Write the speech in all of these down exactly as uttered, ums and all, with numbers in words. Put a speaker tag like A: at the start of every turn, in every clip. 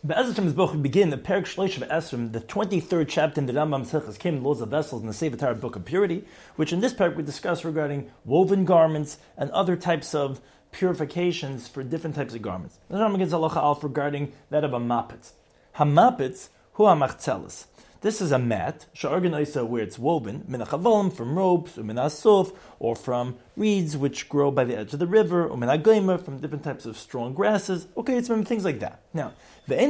A: Be'ezrat Hashem Yisboch, we begin the Perek Shlosh of Esrim, the twenty-third chapter in the Rambam Maseches Kim, Laws of Vessels, in the Sefer Torah Book of Purity, which in this perek we discuss regarding woven garments and other types of purifications for different types of garments. The Rambam begins halacha alf regarding that of a mapitz. Hamapitz hu hamachzelis. This is a mat, sha'argan where it's woven, min ha'chavalim, from ropes, or min ha'asuf, or from reeds which grow by the edge of the river, or min ha'goymer, from different types of strong grasses. Okay, it's from things like that. Now, really,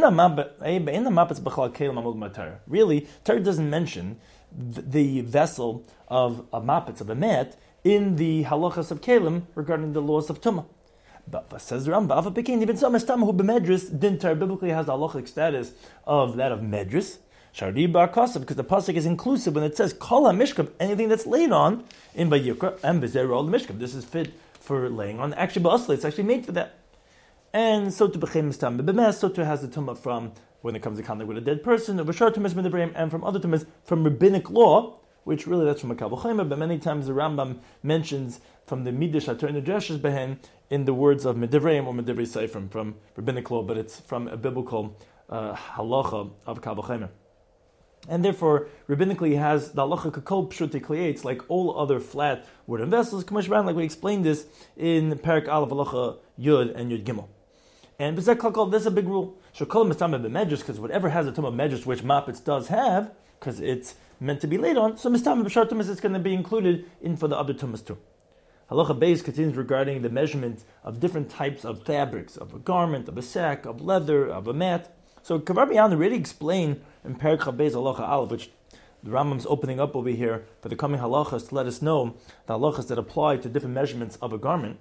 A: Torah doesn't mention the vessel of a mapitz, of a mat, in the halachas of kelim regarding the laws of tumah. But says the Rambam, even some who b'medris, din Torah biblically has the halachic status of that of medris. Shari bar kasav, because the pasuk is inclusive when it says kol mishkav, anything that's laid on in Vayikra and b'zer all the mishkav. This is fit for laying on. Actually, ba'asli, it's actually made for that. And so to b'chem mistam b'bemes, so to has the tumah from when it comes to contact with a dead person, or b'shar tumas b'devrayim, and from other tumas from rabbinic law, which really that's from a Kal V'chomer, but many times the Rambam mentions from the midrash ator and the dreshes behen in the words of medevrayim or medevrei seifrim from rabbinic law, but it's from a biblical uh, halacha of Kal V'chomer. And therefore, rabbinically, he has the halacha kakol pshuti kliyates, like all other flat wooden vessels, k'mash ran, like we explained this in Perek Aleph halacha Yud and Yud Gimel. And b'zeh kakol, there's a big rule. Shekol mistam b'medrus, because whatever has a tum of medrus, which mapitz does have, because it's meant to be laid on, so mistam b'shar tumas, it's going to be included in for the other tumas too. Halacha Beis continues regarding the measurement of different types of fabrics, of a garment, of a sack, of leather, of a mat. So Kavar B'yan already explained in Perek Chabez Halacha Aleph, which the Rambam's opening up over here for the coming halachas to let us know the halachas that apply to different measurements of a garment.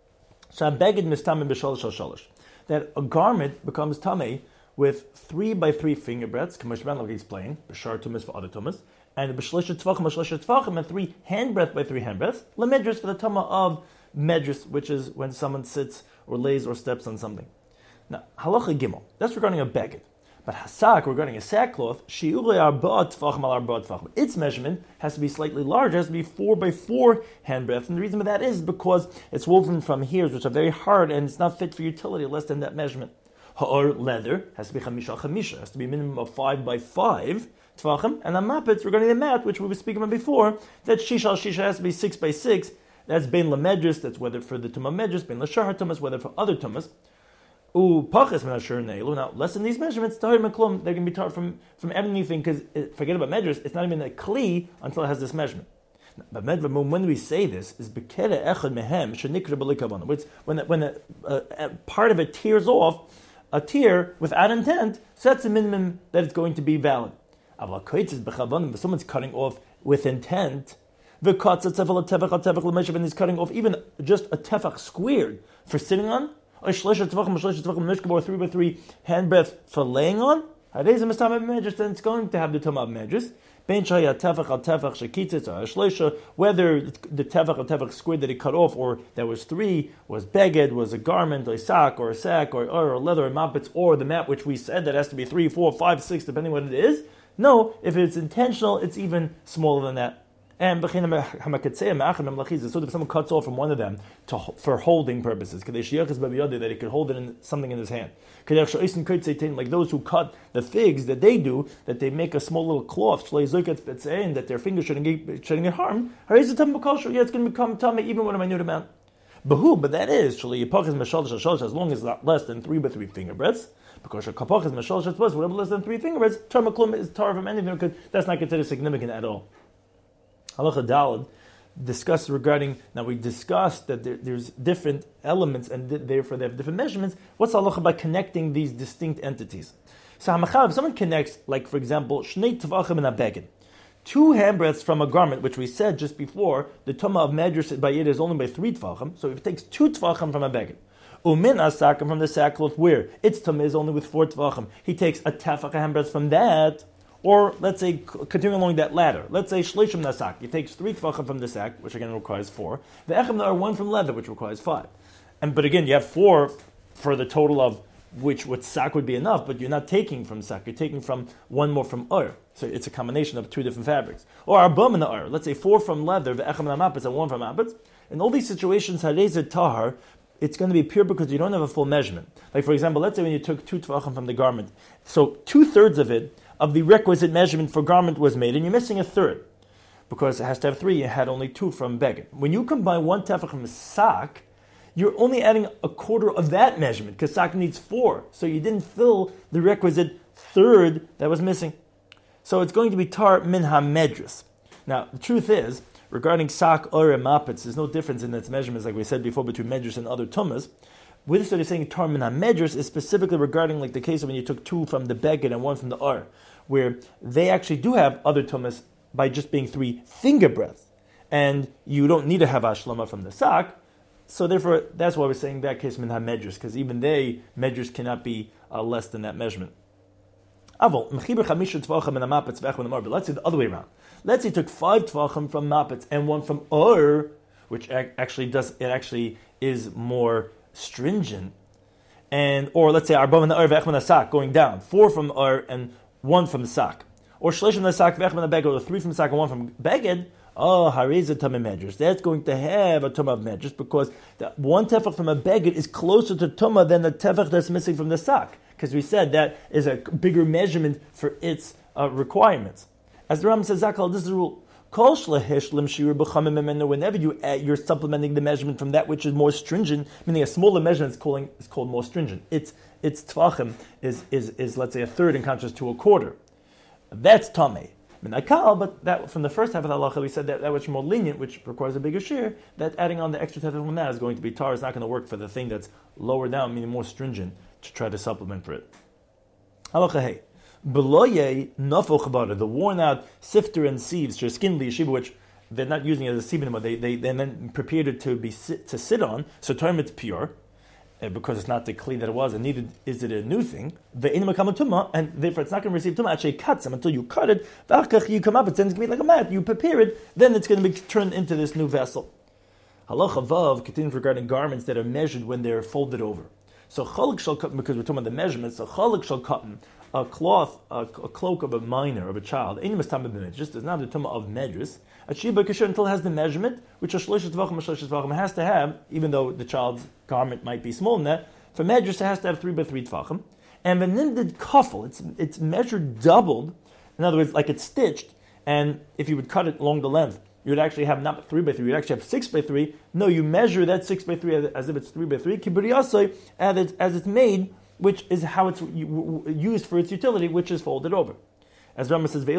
A: That a garment becomes tamei with three by three finger breadths, Kamashban like explained, b'shar tumas for other tumas, and b'shlisha tvachim, b'shlisha tvachim, and three hand breadth by three hand breadths, lemedrus for the tama of medrus, which is when someone sits or lays or steps on something. Now, halacha gimel, that's regarding a beged. But hasak, regarding a sackcloth, its measurement has to be slightly larger, has to be four by four hand breadth. And the reason for that is because it's woven from hairs, which are very hard, and it's not fit for utility less than that measurement. Ha'or leather has to be chamisha chamisha, has to be a minimum of five by five tvachim. And a mapitz, regarding the mat, which we were speaking about before, that shisha shisha has to be six by six. That's bein lamedris, that's whether for the tumah medris, bein lashahar tumas, whether for other tumas. Ooh, pachas menasher neilu. Now, less than these measurements, tahir meklum, they're going to be taught from from anything, because forget about medrus, it's not even a kli until it has this measurement. But medvamum, when we say this, is bekere echad mehem shenikra b'likavana. Which when when a, a, a part of it tears off, a tear without intent sets a minimum that it's going to be valid. If someone's cutting off with intent, when he's cutting off even just a tefach squared for sitting on, or three by three hand breadth for laying on, then it's going to have the tumah of medrus. Whether the tefach or tefach squared that he cut off, or that was three, was beged, was a garment, or a sack, or a sack, or, or leather, or mapitz, or the mat which we said that has to be three, four, five, six, depending what it is. No, if it's intentional, it's even smaller than that. And so if someone cuts off from one of them to, for holding purposes, that he could hold it in something in his hand. Like those who cut the figs, that they do, that they make a small little cloth, and that their fingers shouldn't get, shouldn't get harmed. Yeah, it's going to become tummy even when I minute amount. But that is, as long as it's not less than three by three finger breadths, because whatever less than three finger breadths, termaklum is tar from anything, because that's not considered significant at all. Halacha Daled discussed regarding, now we discussed that there, there's different elements and th- therefore they have different measurements. What's halacha about connecting these distinct entities? So hamachav, if someone connects, like for example, shnei tvachim and a beged, two handbreadths from a garment, which we said just before, the tumah of medrus by it is only by three tvachim, so if it takes two tvachim from a beged, umin asakim from the sackcloth where its tumah is only with four tvachim, he takes a tefach, a handbreadth from that. Or let's say, continuing along that ladder, let's say shlishim nasak, he takes three tvachim from the sack, which again requires four. The echem are one from leather, which requires five. And but again, you have four for the total of which what sack would be enough, but you're not taking from sack, you're taking from one more from ur. So it's a combination of two different fabrics. Or arbum in the ur, let's say four from leather, the echem namapitz, and one from apitz. In all these situations, harezet tahar, it's going to be pure because you don't have a full measurement. Like for example, let's say when you took two tvachim from the garment, so two thirds of it, of the requisite measurement for garment was made, and you're missing a third. Because it has to have three, you had only two from beged. When you combine one tefach from a sak, you're only adding a quarter of that measurement, because sak needs four. So you didn't fill the requisite third that was missing. So it's going to be tar min ha-medrus. Now, the truth is, regarding sak, or, and mapitz, there's no difference in its measurements, like we said before, between medrus and other tumas. With this, what you're saying, tar min ha-medrus is specifically regarding like the case of when you took two from the beged and one from the ar, where they actually do have other tumas by just being three finger breadths. And you don't need to have ashlama from the sak. So therefore, that's why we're saying that case min ha-medrus, because even they, medrus cannot be uh, less than that measurement. But let's say the other way around. Let's say you took five tvachim from mapitz and one from or, which actually does, it actually is more stringent. And, or let's say arba min or ve'ech sak, going down. Four from or and one from the sak. Or shlish min sak ve'ech min beged, or three from sak and one from beged. Oh, hareza tamim medrus. That's going to have a tumah of medrus because the one tefach from a beged is closer to tumah than the tefach that's missing from the sak. Because we said that is a bigger measurement for its uh, requirements. As the Rambam says, Zakal, this is the rule. Whenever you add, you're supplementing the measurement from that which is more stringent, meaning a smaller measurement is, calling, is called more stringent. Its its tvachim is, is, is, let's say, a third in contrast to a quarter. That's tameh. But that from the first half of the halacha, we said that that which is more lenient, which requires a bigger share, that adding on the extra tefach from that is going to be tar. It's not going to work for the thing that's lower down, meaning more stringent, to try to supplement for it. Halacha hey. Beloye nafo chabara, the worn out sifter and sieves, skin yeshiva, which they're not using it as a sieve anymore, they, they, they then prepared it to be sit, to sit on, so term it's pure, uh, because it's not the kli that it was, and neither is it a new thing, and therefore it's not going to receive tumah, actually cuts them until you cut it, you come up, it's going to be like a mat, you prepare it, then it's going to be turned into this new vessel. Halacha vav continues regarding garments that are measured when they're folded over. So chalik shall cotton, because we're talking about the measurements, so chalik shall cotton, a cloth, a, a cloak of a minor, of a child, just does not the tumah of medrus, a shiba kasher until it has the measurement, which a shlosh tvachim, a shlosh tvachim has to have, even though the child's garment might be small in that, for medrus it has to have three by three tvachim. And the nimdid kafel, it's it's measured doubled, in other words, like it's stitched, and if you would cut it along the length, you would actually have not three by three, you'd actually have six by three. No, you measure that six by three as, as if it's three by three, kibbutz as it's, as it's made, which is how it's used for its utility, which is folded over. As Rambam says,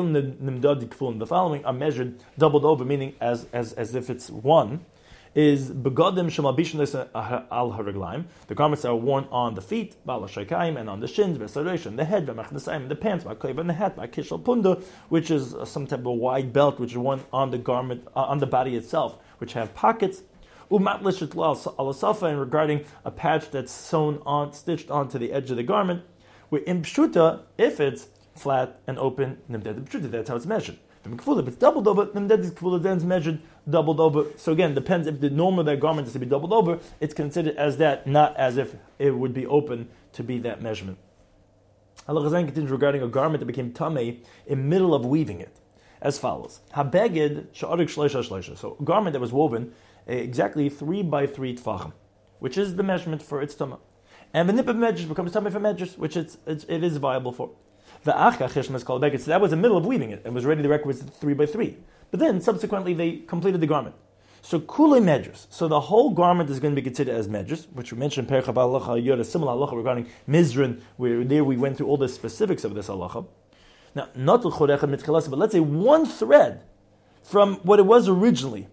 A: the following are measured doubled over, meaning as as, as if it's one, is begadim shemalbishon al haraglaim. The garments are worn on the feet, bala shaykayim, and on the shins, v'saration, the head, v'machnasayim, the pants, v'aklev, and the hat, v'kishal punda, which is some type of wide belt, which is worn on the garment, uh, on the body itself, which have pockets. Umatlish alasafa, and regarding a patch that's sewn on, stitched onto the edge of the garment. Where in pshuta, if it's flat and open, nimded pshuta, that's how it's measured. If it's doubled over, nimded kfula, then it's measured doubled over. So again, depends if the norm of that garment is to be doubled over, it's considered as that, not as if it would be open to be that measurement. Allah Chazan continues regarding a garment that became tamei in middle of weaving it, as follows: habeged sha'arik shleisha shleisha. So a garment that was woven exactly three by three tfachim, which is the measurement for its tumah. And the nip of medrus becomes tumah for medrus, which it's, it's, it is viable for. The achka chishma is called beged. So that was the middle of weaving it and was ready to requisite three by three. But then subsequently they completed the garment. So kule medrus. So the whole garment is going to be considered as medrus, which we mentioned in Percha Ba'alacha Yod, a similar halacha regarding mizran, where there we went through all the specifics of this halacha. Now, not but let's say one thread from what it was originally,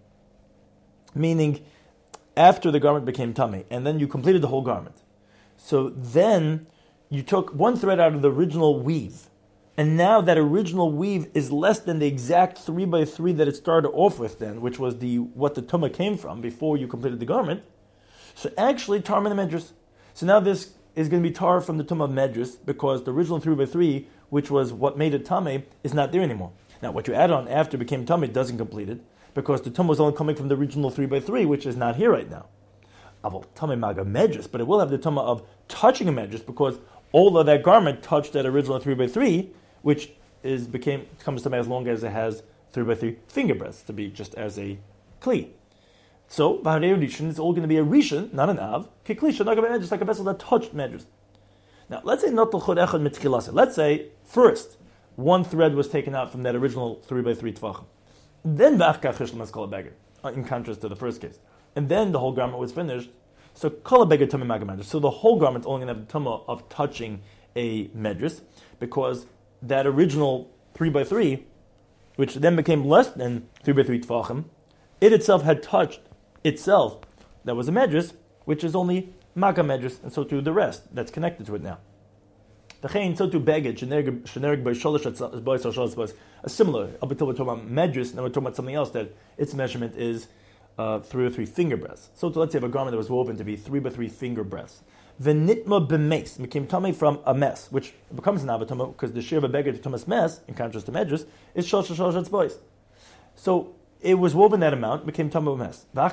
A: meaning after the garment became tamei, and then you completed the whole garment. So then you took one thread out of the original weave, and now that original weave is less than the exact three by three that it started off with then, which was the what the tumah came from before you completed the garment. So actually, tar min medrus. So now this is going to be tar from the tumah of medrus, because the original three by three, which was what made it tamei, is not there anymore. Now what you add on after it became tamei doesn't complete it, because the tumah was only coming from the original three by three, which is not here right now. Aval tamei maga medrus, but it will have the tumah of touching a medrus, because all of that garment touched that original three by three, which is became comes to me as long as it has three by three finger breadths to be just as a kli. So, Vaharei Rishon, it's all going to be a Rishon, not an Av, Kiklisha, not going to be just like a vessel that touched Medrash. Now, let's say not l'chod echad mitchilasa. Let's say, first, one thread was taken out from that original three by three tvachim. Then v'achkach chishlam is kol beggar, in contrast to the first case. And then the whole garment was finished. So kol beggar tummy magamadrash. So the whole garment's only going to have the tumah of touching a medrash, because that original three by three, which then became less than three by three tvachim, it itself had touched itself. That was a medrash, which is only maga medrash, and so to the rest that's connected to it now. V'chein, so to beggar shenerig by sholosh boys or sholosh boys, a similar. Up until we're talking about medrash, now we're talking about something else that its measurement is uh, three or three finger breadths. So to, let's say, have a garment that was woven to be three by three finger breadths. V'nitma b'meis became tummy from a mess, which becomes an avatuma because the shear of a beggar to tumas mess, in contrast to medrash, is sholosh sholosh boys. So it was woven that amount, became tummy mess. Then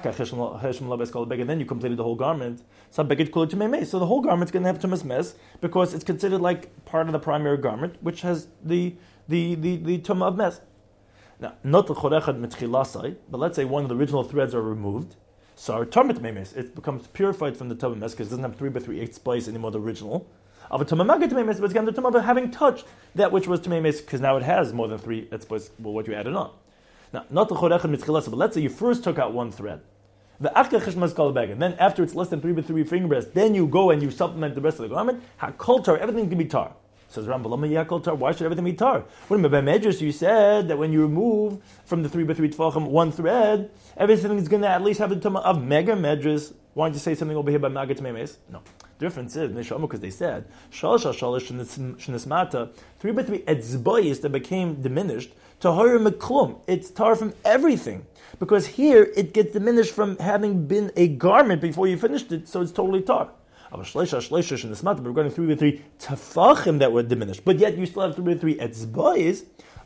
A: you completed the whole garment. So the whole garment's going to have tumas mess because it's considered like part of the primary garment, which has the the the, the tumah of mess. Now, not the chorechad mitchilasai, but let's say one of the original threads are removed. So our tumah memes, it becomes purified from the tumah mess because it doesn't have three by three eighths place anymore, the original. Of a tumah maga tumah mess, but it's got the tumah of having touched that which was tumah mess because now it has more than three eighths place. Well, what you added on. Now, not the chorechad mitchilasai, but let's say you first took out one thread. The achka chishmas kol beggar. Then after it's less than three by three finger breadths, then you go and you supplement the rest of the garment. Hakol tar, everything can be tar. Says Rambam, yakol tar. Why should everything be tar? What about medrash? You said that when you remove from the three by three tefachim one thread, everything is going to at least have the tumah of mega medrash. Why don't you say something over here by magat memes? No. The difference is because they said shalosh shalosh shnismata three by three etzboyis that became diminished to hoyer meklum. It's tar from everything. Because here it gets diminished from having been a garment before you finished it, so it's totally tar. But regarding three by three tefachim that were diminished, but yet you still have three by three etzbois.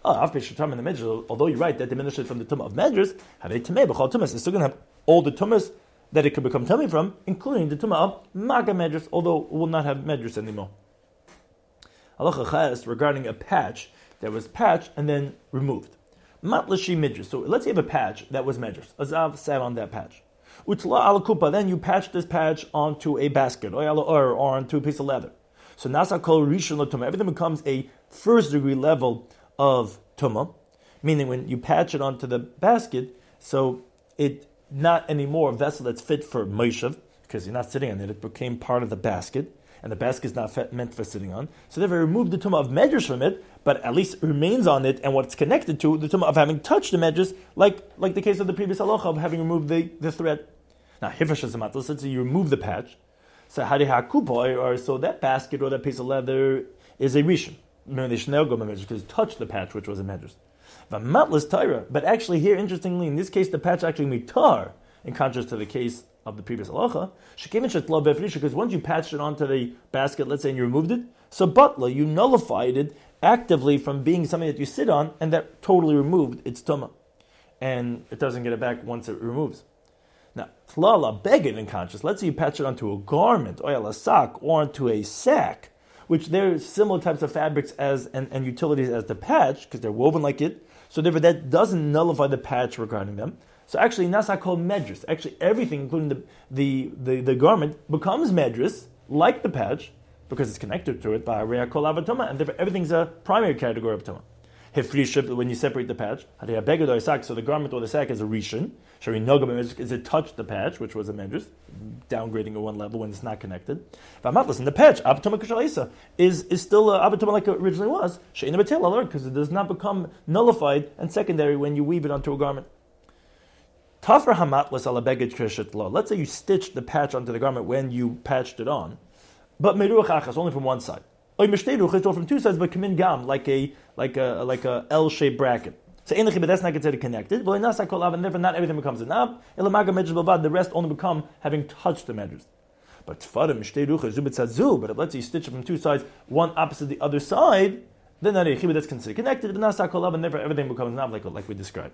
A: Although you're right, that diminished it from the tumah of medrash, it's still going to have all the tumas that it could become tummy from, including the tumah of maga medrash, although it will not have medrash anymore. Halacha ches regarding a patch that was patched and then removed. Matlashi midrash. So let's say you have a patch that was medrash. Azav sat on that patch. Utla ala kupa. Then you patch this patch onto a basket or or onto a piece of leather. So nasa kol rishon l'tumah. Everything becomes a first degree level of tumah, meaning when you patch it onto the basket, so it not anymore a vessel that's fit for moshav because you're not sitting on it. It became part of the basket. And the basket is not meant for sitting on. So therefore, remove the tumah of medrash from it, but at least it remains on it, and what it's connected to, the tumah of having touched the medrash, like like the case of the previous halacha of having removed the, the thread. Now, hifash zamat, let's say you remove the patch. So hadi hakupoy, or so that basket or that piece of leather is a rishon. Because it touched the patch, which was a medrash. V'matlas taira, but actually here, interestingly, in this case, the patch actually made tar, in contrast to the case of the previous halacha, because once you patched it onto the basket, let's say, and you removed it, so butla, you nullified it actively from being something that you sit on, and that totally removed its tumah. And it doesn't get it back once it removes. Now, tlala, beged in conscious, let's say you patch it onto a garment, or a sack, or onto a sack, which they're similar types of fabrics as and, and utilities as the patch, because they're woven like it, so therefore that doesn't nullify the patch regarding them. So actually, nasa called medrash. Actually, everything, including the, the, the, the garment, becomes medrash, like the patch, because it's connected to it by rea kol avatuma, and therefore everything's a primary category of tuma. Hifriship, when you separate the patch, so the garment or the sack is a rishon. Shari nogam is it touched the patch, which was a medrash, downgrading at one level when it's not connected. Vamatlas, in the patch, avatuma kashalisa is is still a avatuma like it originally was. Sheina betel alert because it does not become nullified and secondary when you weave it onto a garment. Tafra hamatlas ala beged krishet lo. Let's say you stitched the patch onto the garment when you patched it on, but meruach achas only from one side. Or from two sides, but kamin gam like a like a like a L-shaped bracket. So but that's not considered connected. And therefore, not everything becomes a nab. The rest only become having touched the medrash. But but if let's say you stitch it from two sides, one opposite the other side, then that's considered connected. And therefore, everything becomes nab like like we described.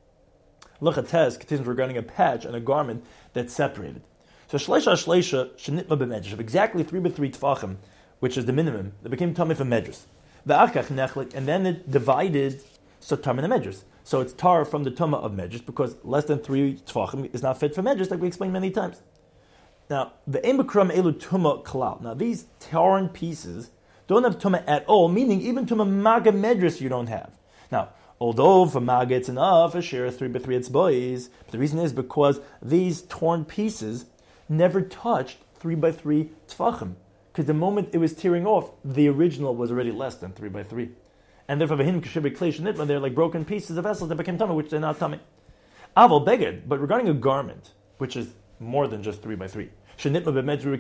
A: Tes continues regarding a patch and a garment that's separated. So shleisha shleisha shenitma b'medrash of exactly three by three tefachim, which is the minimum, that became tummy for medrash. The achach nechlik, and then it divided so tummy the medrash. So it's tar from the tuma of medrash because less than three tefachim is not fit for medrash, like we explained many times. Now, the embakram elu tuma kalal. Now, these torn pieces don't have tuma at all, meaning even tuma maga medrash you don't have. Now, although for maga it's enough, a share three by three boys, but the reason is because these torn pieces never touched three by three tefachim. Because the moment it was tearing off, the original was already less than three by three. And therefore, they're like broken pieces of vessels that became tummy, which they're not tummy. Aval beged, but regarding a garment, which is more than just three by three, and then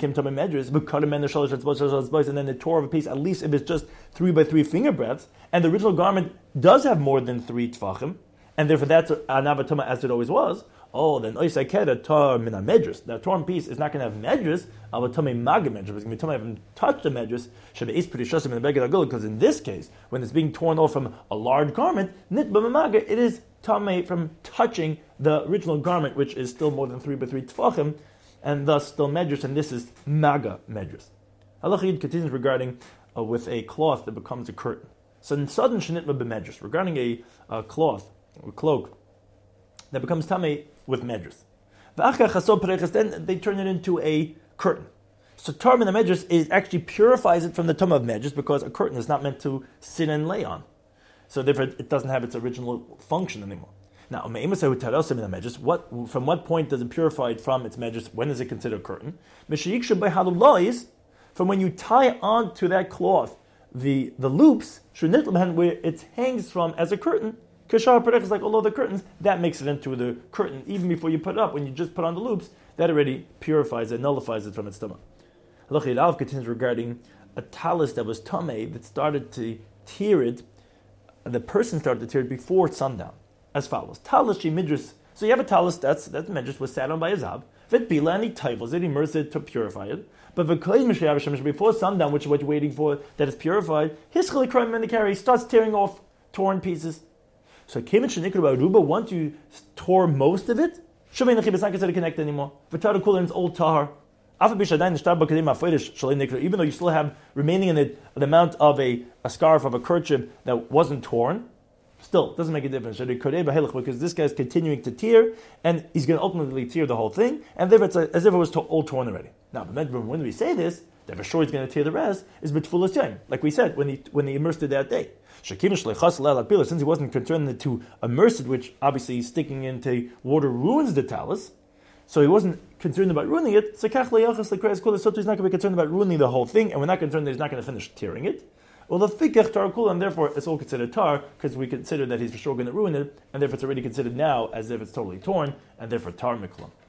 A: it tore off a piece, at least if it's just three by three finger breadths, and the original garment does have more than three tefachim, and therefore that's an avatuma as it always was. Oh, then oisakeda tar min medrus. That torn piece is not going to have medrus. Avatome maga medrus. It's going to be tummy haven't touched the medrus. Should be pretty shusim in the beged agul, because in this case, when it's being torn off from a large garment, nitba maga, it is tummy from touching the original garment, which is still more than three by three tefachim, and thus still medrus. And this is maga medrus. Halacha Yud continues regarding uh, with a cloth that becomes a curtain. So in sudden shenitma b'medrus, regarding a uh, cloth or cloak that becomes tamei with medrus. Then they turn it into a curtain. So tar min medrus is actually purifies it from the tumah of medrus, because a curtain is not meant to sit and lay on. So therefore it doesn't have its original function anymore. Now, what, from what point does it purify it from its medrus? When is it considered a curtain? From when you tie onto that cloth the, the loops, where it hangs from as a curtain. Kashar Parech is like all other curtains, that makes it into the curtain even before you put it up. When you just put on the loops, that already purifies it, nullifies it from its tumah. Halacha Yud continues regarding a talis that was tamei that started to tear it. The person started to tear it before sundown, as follows: talis she midras. So you have a talis that's that midras was sat on by a zav. Vitbila and he tivels it, he immerses it to purify it. But before sundown, which is what you're waiting for, that is purified, his chalikrim in the carry starts tearing off torn pieces. So once you tore most of it, it's not considered to connect anymore. It's old tahar. Even though you still have remaining in it the amount of a, a scarf of a kerchief that wasn't torn, still, it doesn't make a difference. Because this guy's continuing to tear, and he's going to ultimately tear the whole thing, and therefore it's as if it was to, all torn already. Now, when we say this, that for sure he's going to tear the rest, is b'tfulas yom, like we said, when he when he immersed it that day. Since he wasn't concerned to immerse it, which obviously sticking into water ruins the talus, so he wasn't concerned about ruining it, so he's not going to be concerned about ruining the whole thing, and we're not concerned that he's not going to finish tearing it. Well, the fikach tar kul, and therefore it's all considered tar, because we consider that he's for sure going to ruin it, and therefore it's already considered now as if it's totally torn, and therefore tar miklam.